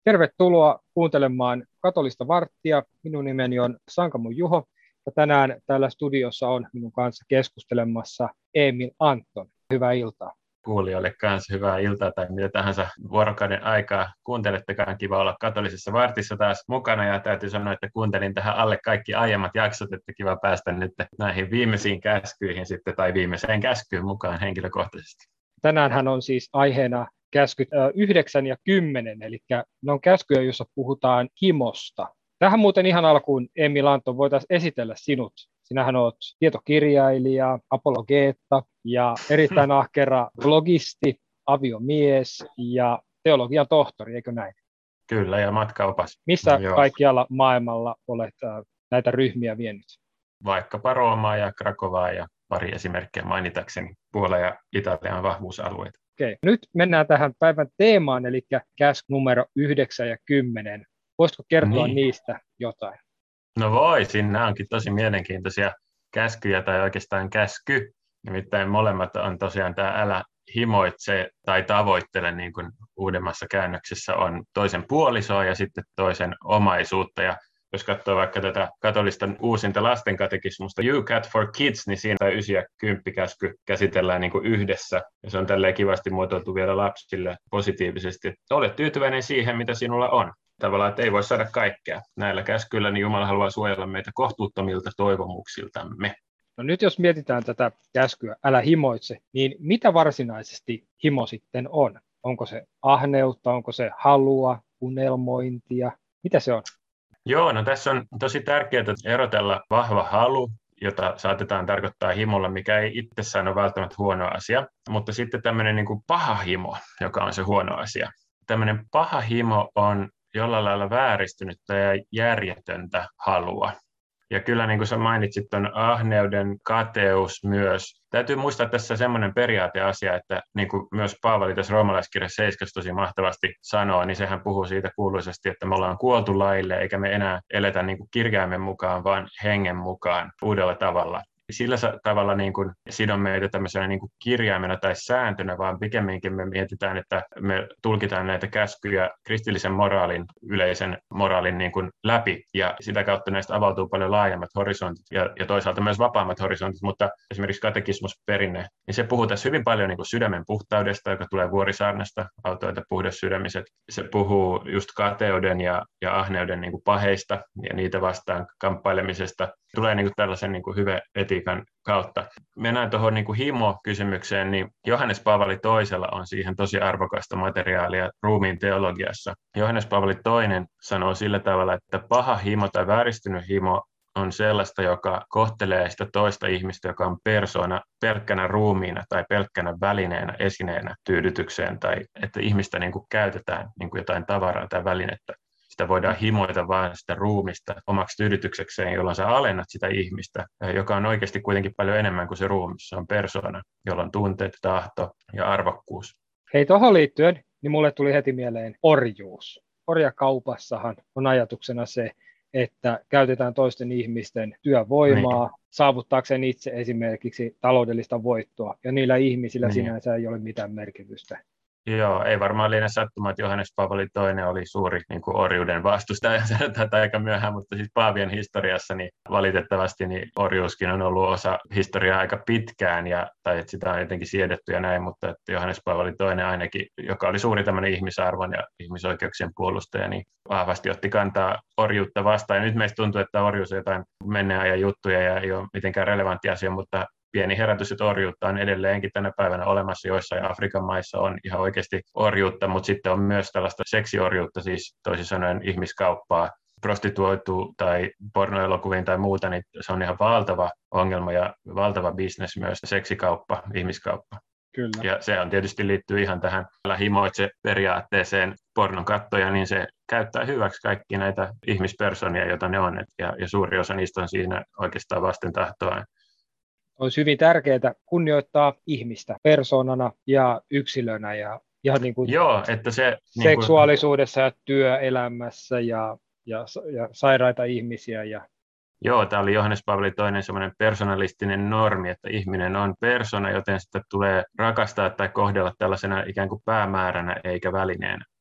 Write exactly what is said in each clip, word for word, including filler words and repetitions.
Tervetuloa kuuntelemaan Katolista varttia. Minun nimeni on Sankamo Juho ja tänään täällä studiossa on minun kanssa keskustelemassa Emil Anton. Hyvää iltaa. Kuulijoille kanssa hyvää iltaa tai mitä tahansa vuorokauden aikaa kuuntelettekaan. Kiva olla Katolisessa vartissa taas mukana ja täytyy sanoa, että kuuntelin tähän alle kaikki aiemmat jaksot, että kiva päästä nyt näihin viimeisiin käskyihin sitten tai viimeiseen käskyyn mukaan henkilökohtaisesti. Tänäänhän on siis aiheena käskyt yhdeksän ja kymmenen, eli ne on käskyjä, joissa puhutaan himosta. Tähän muuten ihan alkuun, Emil Anton, voitaisiin esitellä sinut. Sinähän olet tietokirjailija, apologeetta ja erittäin ahkera blogisti, aviomies ja teologian tohtori, eikö näin? Kyllä, ja matkaopas. Missä Joo. kaikkialla maailmalla olet näitä ryhmiä vienyt? Vaikkapa Roomaa ja Krakovaa ja pari esimerkkiä mainitakseni, Puola ja Italian vahvuusalueita. Okei. Nyt mennään tähän päivän teemaan, eli käsky numero yhdeksän ja kymmenen. Voisitko kertoa niin. niistä jotain? No voisin, nämä onkin tosi mielenkiintoisia käskyjä tai oikeastaan käsky. Nimittäin molemmat on tosiaan tämä älä himoitse tai tavoittele, niin kuin uudemmassa käännöksessä on toisen puolisoa ja sitten toisen omaisuutta. Ja jos katsoo vaikka tätä katolista uusinta lastenkatekismusta You Cat for Kids, niin siinä yhdeksän ja kymmenen käsky käsitellään niin kuin yhdessä. Ja se on tälleen kivasti muotoiltu vielä lapsille positiivisesti. Ole tyytyväinen siihen, mitä sinulla on. Tavallaan, että ei voi saada kaikkea. Näillä käskyillä niin Jumala haluaa suojella meitä kohtuuttomilta toivomuksiltamme. No nyt jos mietitään tätä käskyä, älä himoitse, niin mitä varsinaisesti himo sitten on? Onko se ahneutta, onko se halua, unelmointia? Mitä se on? Joo, no tässä on tosi tärkeää erotella vahva halu, jota saatetaan tarkoittaa himolla, mikä ei itsessään ole välttämättä huono asia, mutta sitten tämmöinen niin kuin paha himo, joka on se huono asia. Tämmöinen paha himo on jollain lailla vääristynyttä ja järjetöntä halua. Ja kyllä niin kuin sä mainitsit tuon ahneuden, kateus myös. Täytyy muistaa tässä semmoinen periaateasia, että niin kuin myös Paavali tässä roomalaiskirjassa seitsemän tosi mahtavasti sanoo, niin sehän puhuu siitä kuuluisesti, että me ollaan kuoltu laille, eikä me enää eletä niin kuin kirjaimen mukaan, vaan hengen mukaan uudella tavalla. Sillä tavalla niin kuin sidon meitä tämmöisenä niin kuin kirjaimena tai sääntönä, vaan pikemminkin me mietitään, että me tulkitaan näitä käskyjä kristillisen moraalin, yleisen moraalin niin kuin läpi, ja sitä kautta näistä avautuu paljon laajemmat horisontit ja, ja toisaalta myös vapaammat horisontit, mutta esimerkiksi katekismusperinne, niin se puhuu tässä hyvin paljon niin kuin sydämen puhtaudesta, joka tulee Vuorisaarnasta, autoita puhdassydämiset. Se puhuu just kateuden ja, ja ahneuden niin kuin paheista ja niitä vastaan kamppailemisesta. Tulee niin kuin tällaisen niin kuin hyve-etiikan kautta. Mennään tuohon niin kuin himo-kysymykseen, niin Johannes Paavali toisella on siihen tosi arvokasta materiaalia ruumiin teologiassa. Johannes Paavali toinen sanoo sillä tavalla, että paha himo tai vääristynyt himo on sellaista, joka kohtelee sitä toista ihmistä, joka on persoona pelkkänä ruumiina tai pelkkänä välineenä, esineenä tyydytykseen, tai että ihmistä niin kuin käytetään niin kuin jotain tavaraa tai välinettä. Sitä voidaan himoita vaan sitä ruumista omaksi tyydytyksekseen, jolloin sä alennat sitä ihmistä, joka on oikeasti kuitenkin paljon enemmän kuin se ruumis. Se on persoona, jolla on tunteet, tahto ja arvokkuus. Hei, tuohon liittyen, niin mulle tuli heti mieleen orjuus. Orjakaupassahan on ajatuksena se, että käytetään toisten ihmisten työvoimaa niin saavuttaakseen itse esimerkiksi taloudellista voittoa, ja niillä ihmisillä niin sinänsä ei ole mitään merkitystä. Joo, ei varmaan liene sattumaa, että Johannes Paavali toinen oli suuri niin kuin orjuuden vastustaja, tätä aika myöhään, mutta siis Paavien historiassa niin valitettavasti niin orjuuskin on ollut osa historiaa aika pitkään, ja, tai että sitä on jotenkin siedetty ja näin, mutta että Johannes Paavali toinen ainakin, joka oli suuri tämmöinen ihmisarvon ja ihmisoikeuksien puolustaja, niin vahvasti otti kantaa orjuutta vastaan. Ja nyt meistä tuntuu, että orjuus on jotain menneen ajan juttuja ja ei ole mitenkään relevantti asia, mutta pieni herätys, että orjuutta on edelleenkin tänä päivänä olemassa, joissain Afrikan maissa on ihan oikeasti orjuutta, mutta sitten on myös tällaista seksiorjuutta, siis toisin sanoen ihmiskauppaa, prostituoitu tai pornoelokuviin tai muuta, niin se on ihan valtava ongelma ja valtava bisnes myös, seksikauppa, ihmiskauppa. Kyllä. Ja se on tietysti liittyy ihan tähän himoitse periaatteeseen pornon kattoja, niin se käyttää hyväksi kaikki näitä ihmispersonia, joita ne on, ja, ja suuri osa niistä on siinä oikeastaan vasten tahtoaan. Olisi hyvin tärkeää kunnioittaa ihmistä persoonana ja yksilönä ja ihan niin kuin Joo, että se, seksuaalisuudessa niin kuin ja työelämässä ja, ja, ja sairaita ihmisiä. Ja Joo, tämä oli Johannes Paavali toinen semmoinen personalistinen normi, että ihminen on persona, joten sitä tulee rakastaa tai kohdella tällaisena ikään kuin päämääränä eikä välineenä.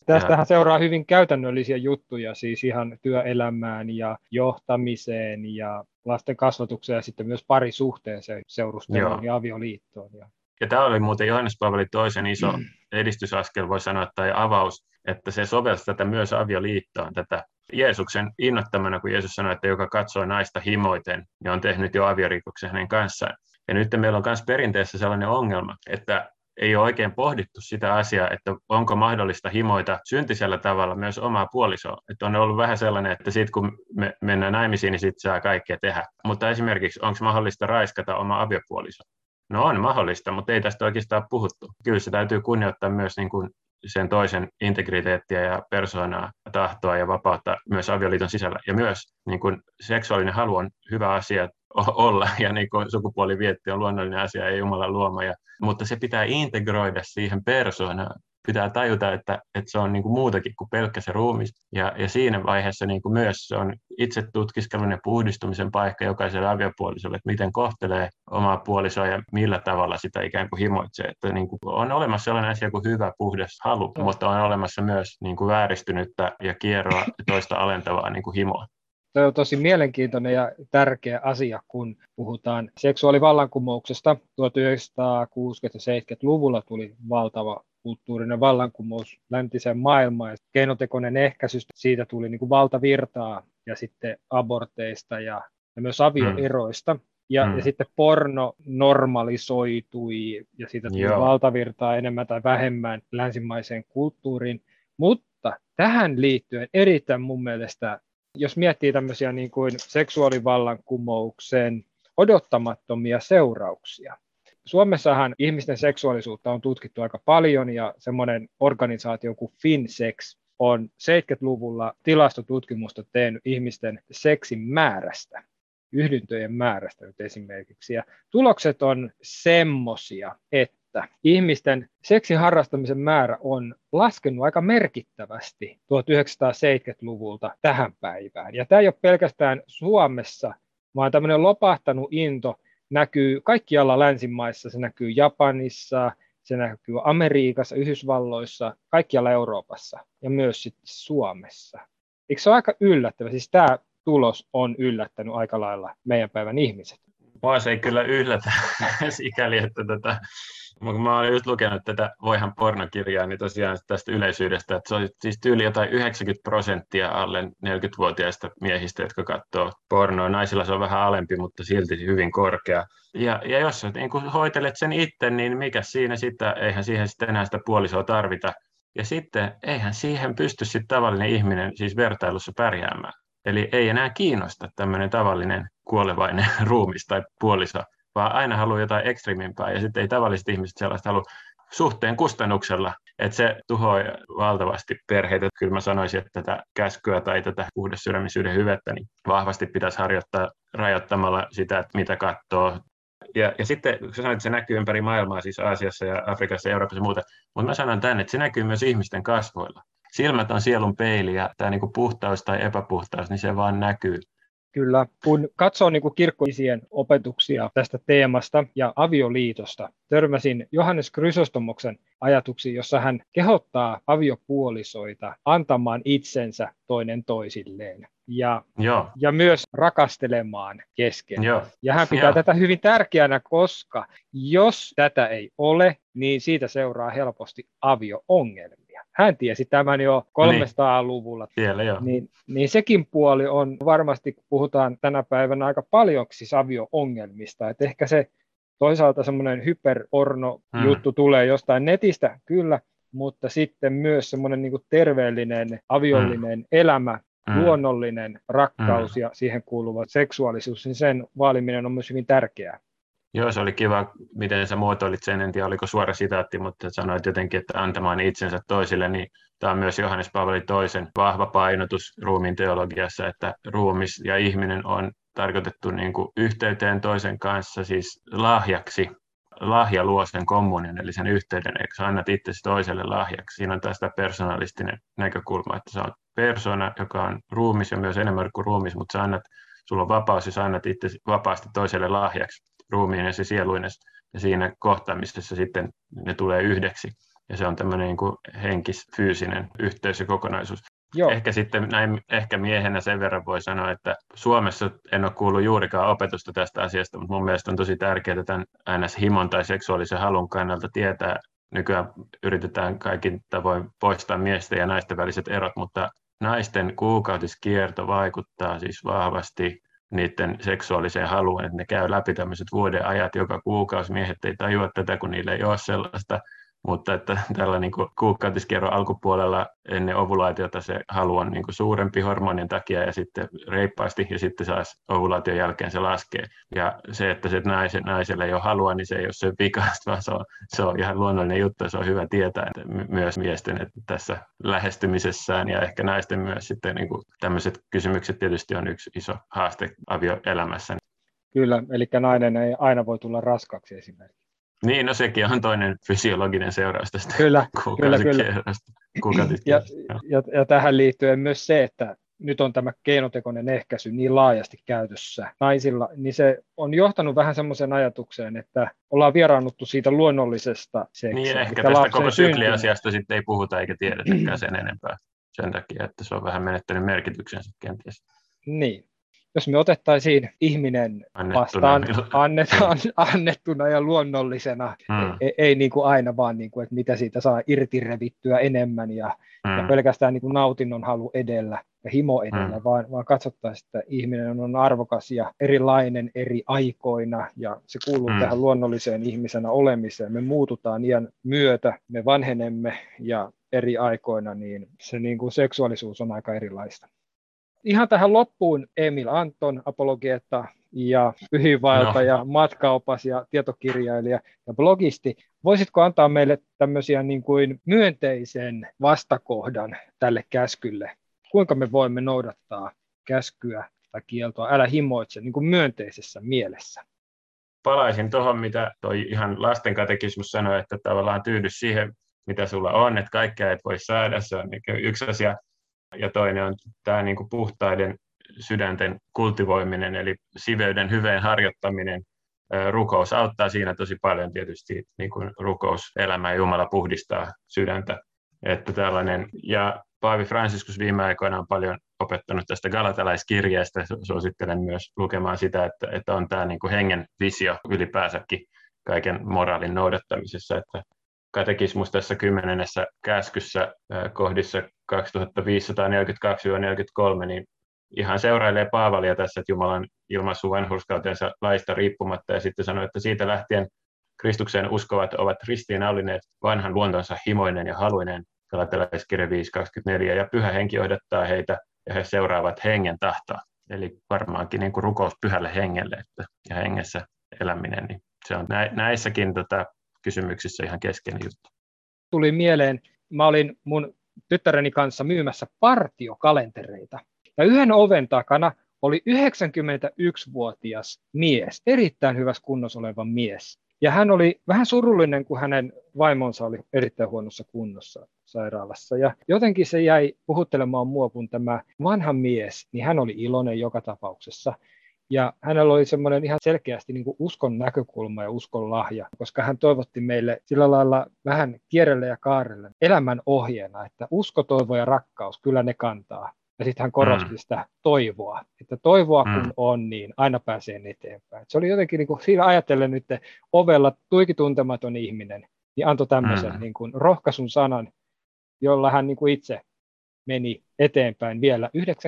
Tästähän seuraa hyvin käytännöllisiä juttuja, siis ihan työelämään ja johtamiseen ja lasten kasvatukseen ja sitten myös parisuhteeseen, seurusteluun Joo. ja avioliittoon. Ja, ja tämä oli muuten Johannes Paavali toisen iso mm. edistysaskel, voi sanoa, tai avaus, että se sovelsi tätä myös avioliittoon, tätä Jeesuksen innoittamana, kun Jeesus sanoi, että joka katsoo naista himoiten, ja on tehnyt jo aviorikoksen hänen kanssaan. Ja nyt meillä on myös perinteessä sellainen ongelma, että ei ole oikein pohdittu sitä asiaa, että onko mahdollista himoita syntisellä tavalla myös omaa puolisoa. Että on ollut vähän sellainen, että sitten kun me mennään naimisiin, niin sitten saa kaikkea tehdä. Mutta esimerkiksi onko mahdollista raiskata oma aviopuoliso? No on mahdollista, mutta ei tästä oikeastaan ole puhuttu. Kyllä se täytyy kunnioittaa myös niin kuin sen toisen integriteettiä ja persoonaa, tahtoa ja vapautta myös avioliiton sisällä. Ja myös niin kuin seksuaalinen halu on hyvä asia olla, ja niin kuin sukupuolivietti on luonnollinen asia, ei Jumalan luoma. Ja, mutta se pitää integroida siihen persoonaan. Pitää tajuta, että, että se on niin kuin muutakin kuin pelkkä se ruumis. Ja, ja siinä vaiheessa niin kuin myös se on itse tutkiskelun ja puhdistumisen paikka jokaiselle aviopuolisolle, että miten kohtelee omaa puolisoa ja millä tavalla sitä ikään kuin himoitsee. Että niin kuin on olemassa sellainen asia kuin hyvä, puhdas halu, no. mutta on olemassa myös niin kuin vääristynyttä ja kierroa ja toista alentavaa niin kuin himoa. Tämä on tosi mielenkiintoinen ja tärkeä asia, kun puhutaan seksuaalivallankumouksesta. tuhatyhdeksänsataakuusikymmentä- ja seitsemänkymmentäluvulla tuli valtava kulttuurinen vallankumous läntiseen maailmaan. Ja keinotekoinen ehkäisy, siitä tuli niin kuin valtavirtaa ja sitten aborteista ja, ja myös avioeroista. Mm. Ja, mm. ja sitten porno normalisoitui ja siitä tuli Joo. valtavirtaa enemmän tai vähemmän länsimaiseen kulttuuriin. Mutta tähän liittyen erittäin mun mielestä, jos miettii tämmöisiä niin kuin seksuaalivallankumouksen odottamattomia seurauksia. Suomessahan ihmisten seksuaalisuutta on tutkittu aika paljon ja semmoinen organisaatio kuin FinSex on seitsemänkymmentäluvulla tilastotutkimusta tehnyt ihmisten seksin määrästä, yhdyntöjen määrästä nyt esimerkiksi. Ja tulokset on semmoisia, että ihmisten seksin harrastamisen määrä on laskenut aika merkittävästi tuhatyhdeksänsataaseitsemänkymmentäluvulta tähän päivään. Ja tämä ei ole pelkästään Suomessa, vaan tämmöinen lopahtanut into näkyy kaikkialla länsimaissa, se näkyy Japanissa, se näkyy Amerikassa, Yhdysvalloissa, kaikkialla Euroopassa ja myös sitten Suomessa. Eikö se ole aika yllättävä? Siis tämä tulos on yllättänyt aika lailla meidän päivän ihmiset. Mua se ei kyllä yllätä sikäli, että tätä, kun mä olen just lukenut tätä Voihan pornokirjaa, niin tosiaan tästä yleisyydestä, että se on siis tyyli jotain yhdeksänkymmentä prosenttia alle neljäkymmentävuotiaista miehistä, jotka katsoo pornoa. Naisilla se on vähän alempi, mutta silti hyvin korkea. Ja, ja jos sä niin kun hoitelet sen itse, niin mikä siinä sitten, eihän siihen sitten enää sitä puolisoa tarvita. Ja sitten eihän siihen pysty sitten tavallinen ihminen siis vertailussa pärjäämään. Eli ei enää kiinnosta tämmöinen tavallinen kuolevainen ruumis tai puoliso, vaan aina haluaa jotain ekstremimpää, ja sitten ei tavalliset ihmiset sellaista halua suhteen kustannuksella, että se tuhoaa valtavasti perheitä. Kyllä mä sanoisin, että tätä käskyä tai tätä puhdassydämisyyden hyvettä niin vahvasti pitäisi harjoittaa rajoittamalla sitä, että mitä katsoo. Ja, ja sitten, kun sanoit, että se näkyy ympäri maailmaa, siis Aasiassa ja Afrikassa ja Euroopassa ja muuta, mutta mä sanon tänne, että se näkyy myös ihmisten kasvoilla. Silmät on sielun peili ja tämä niinku puhtaus tai epäpuhtaus, niin se vaan näkyy. Kyllä. Kun katsoo niin kuin kirkkoisien opetuksia tästä teemasta ja avioliitosta, törmäsin Johannes Chrysostomoksen ajatuksiin, jossa hän kehottaa aviopuolisoita antamaan itsensä toinen toisilleen ja, ja myös rakastelemaan keskenään. Joo. Ja hän pitää Joo. tätä hyvin tärkeänä, koska jos tätä ei ole, niin siitä seuraa helposti avio-ongelmia. Hän tiesi tämän jo kolmesataaluvulla, niin, niin, niin sekin puoli on varmasti, kun puhutaan tänä päivänä aika paljon siis avio-ongelmista, että ehkä se toisaalta semmoinen hyperporno-juttu hmm. tulee jostain netistä, kyllä, mutta sitten myös semmoinen niin kuin terveellinen, aviollinen hmm. elämä, hmm. luonnollinen rakkaus hmm. ja siihen kuuluva seksuaalisuus, niin sen vaaliminen on myös hyvin tärkeää. Joo, se oli kiva, miten sä muotoilit sen, en tiedä oliko suora sitaatti, mutta sanoit jotenkin, että antamaan itsensä toisille, niin tämä on myös Johannes Paavali toisen vahva painotus ruumiin teologiassa, että ruumis ja ihminen on tarkoitettu niin kuin yhteyteen toisen kanssa, siis lahjaksi. Lahja luo sen kommunion, eli sen yhteyden, eikö sä annat itsesi toiselle lahjaksi. Siinä on tästä persoonalistinen näkökulma, että sä oot persona, joka on ruumis ja myös enemmän kuin ruumis, mutta sä annat, sulla on vapaus ja sä annat itsesi vapaasti toiselle lahjaksi. Ruumiin ja se sieluinen, ja siinä kohtaamisessa sitten ne tulee yhdeksi. ja se on tämmöinen niin kuin henkis-fyysinen yhteys ja kokonaisuus. Joo. Ehkä sitten näin ehkä miehenä sen verran voi sanoa, että Suomessa en ole kuullut juurikaan opetusta tästä asiasta, mutta mun mielestä on tosi tärkeää tämän N S-himon tai seksuaalisen halun kannalta tietää. Nykyään yritetään kaikin tavoin poistaa miesten ja naisten väliset erot, mutta naisten kuukautiskierto vaikuttaa siis vahvasti niiden seksuaaliseen haluun, että ne käy läpi tämmöiset vuoden ajat joka kuukausi. Miehet ei tajua tätä, kun niillä ei ole sellaista, mutta että tällä niin kuin kuukautiskierron alkupuolella ennen ovulaatiota se halu on niin kuin suurempi hormonien takia ja sitten reippaasti ja sitten saas ovulaation jälkeen se laskee. Ja se, että se naisen, naiselle ei ole halua, niin se ei ole se vikaista, vaan se on, se on ihan luonnollinen juttu ja se on hyvä tietää, että myös miesten että tässä lähestymisessään ja ehkä naisten myös sitten niin kuin tämmöiset kysymykset tietysti on yksi iso haaste avioelämässä. Kyllä, eli nainen ei aina voi tulla raskaaksi esimerkiksi. Niin, no sekin on toinen fysiologinen seuraus tästä kyllä, kyllä, kyllä. Ja, ja, ja tähän liittyen myös se, että nyt on tämä keinotekoinen ehkäisy niin laajasti käytössä naisilla, niin se on johtanut vähän semmoiseen ajatukseen, että ollaan vieraannuttu siitä luonnollisesta seksiä. Niin, ehkä tästä koko sykliasiasta sitten ei puhuta eikä tiedetäkään sen enempää sen takia, että se on vähän menettänyt merkityksensä kenties. Niin. Jos me otettaisiin ihminen annettuna. vastaan annetaan, annettuna ja luonnollisena, mm. ei, ei niin kuin aina vaan, niin kuin, että mitä siitä saa irti revittyä enemmän ja, mm. ja pelkästään niin kuin nautinnon halu edellä ja himo edellä, mm. vaan, vaan katsottaisiin, että ihminen on arvokas ja erilainen eri aikoina ja se kuuluu mm. tähän luonnolliseen ihmisenä olemiseen. Me muututaan iän myötä, me vanhenemme ja eri aikoina, niin se niin kuin seksuaalisuus on aika erilaista. Ihan tähän loppuun Emil Anton, apologeetta ja pyhiinvaeltaja, no. matkaopas ja tietokirjailija ja blogisti. Voisitko antaa meille tämmöisiä niin kuin myönteisen vastakohdan tälle käskylle? Kuinka me voimme noudattaa käskyä tai kieltoa, älä himoitse, niin kuin myönteisessä mielessä? Palaisin tuohon, mitä toi ihan lasten katekismus sanoi, että tavallaan tyydy siihen, mitä sulla on, että kaikkea et voi saada, se on yksi asia. Ja toinen on tämä niin kuin puhtaiden sydänten kultivoiminen, eli siveyden hyveen harjoittaminen. Rukous auttaa siinä tosi paljon tietysti, niin kuin rukouselämä ja Jumala puhdistaa sydäntä. Että tällainen, ja Paavi Franciscus viime aikoina on paljon opettanut tästä galatalaiskirjeestä. Suosittelen myös lukemaan sitä, että, että on tämä niin kuin hengen visio ylipäänsäkin kaiken moraalin noudattamisessa. Että katekismus tässä kymmenennessä käskyssä kohdissa kaksituhattaviisisataaneljäkymmentäkaksi neljäkymmentäkolme, niin ihan seurailee Paavalia tässä, että Jumalan ilmaissut vanhurskautensa laista riippumatta, ja sitten sanoi, että siitä lähtien Kristukseen uskovat ovat ristiinnaullineet vanhan luontonsa himoinen ja haluinen, Galatalaiskirje viisi kaksikymmentäneljä, ja Pyhä Henki johdattaa heitä, ja he seuraavat hengen tahtoa. Eli varmaankin niin kuin rukous pyhälle hengelle että, ja hengessä eläminen, niin se on näissäkin tota, kysymyksissä ihan keskeinen juttu. Tuli mieleen, mä olin mun tyttäreni kanssa myymässä partiokalentereita. Ja yhden oven takana oli yhdeksänkymmentäyksivuotias mies, erittäin hyvässä kunnossa oleva mies. Ja hän oli vähän surullinen, kun hänen vaimonsa oli erittäin huonossa kunnossa sairaalassa. Ja jotenkin se jäi puhuttelemaan mua, kun tämä vanha mies, niin hän oli iloinen joka tapauksessa. Ja hänellä oli semmoinen ihan selkeästi niin kuin uskon näkökulma ja uskon lahja, koska hän toivotti meille sillä lailla vähän kierrelle ja kaarelle elämän ohjeena, että usko, toivo ja rakkaus, kyllä ne kantaa. Ja sitten hän korosti mm. sitä toivoa, että toivoa kun mm. on, niin aina pääsee eteenpäin. Et se oli jotenkin niin kuin, siinä ajatellen nyt ovella tuiki tuntematon ihminen, niin antoi tämmöisen mm. niin kuin rohkaisun sanan, jolla hän niin kuin itse meni eteenpäin vielä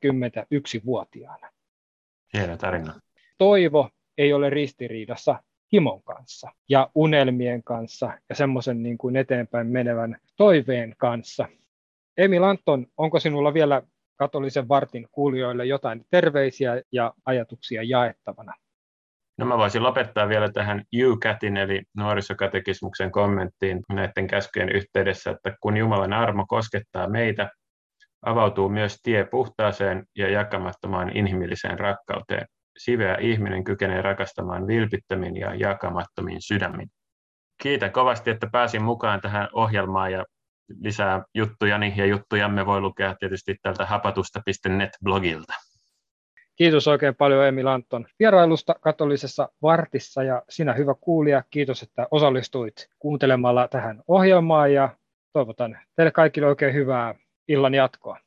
yhdeksänkymmentäyksivuotiaana. Hieno tarina. Toivo ei ole ristiriidassa himon kanssa ja unelmien kanssa ja semmoisen niin kuin eteenpäin menevän toiveen kanssa. Emil Anton, onko sinulla vielä katolisen vartin kuulijoille jotain terveisiä ja ajatuksia jaettavana? No mä voisin lopettaa vielä tähän U C A Tin eli nuorisokatekismuksen kommenttiin näiden käskyjen yhteydessä, että kun Jumalan armo koskettaa meitä, avautuu myös tie puhtaaseen ja jakamattomaan inhimilliseen rakkauteen. Siveä ihminen kykenee rakastamaan vilpittömin ja jakamattomin sydämin. Kiitän kovasti, että pääsin mukaan tähän ohjelmaan ja lisää juttujani ja juttujamme voi lukea tietysti tältä hapatusta piste net blogilta. Kiitos oikein paljon Emil Anton vierailusta Katolisessa vartissa ja sinä hyvä kuulija, kiitos, että osallistuit kuuntelemalla tähän ohjelmaan ja toivotan teille kaikille oikein hyvää illan jatkoa.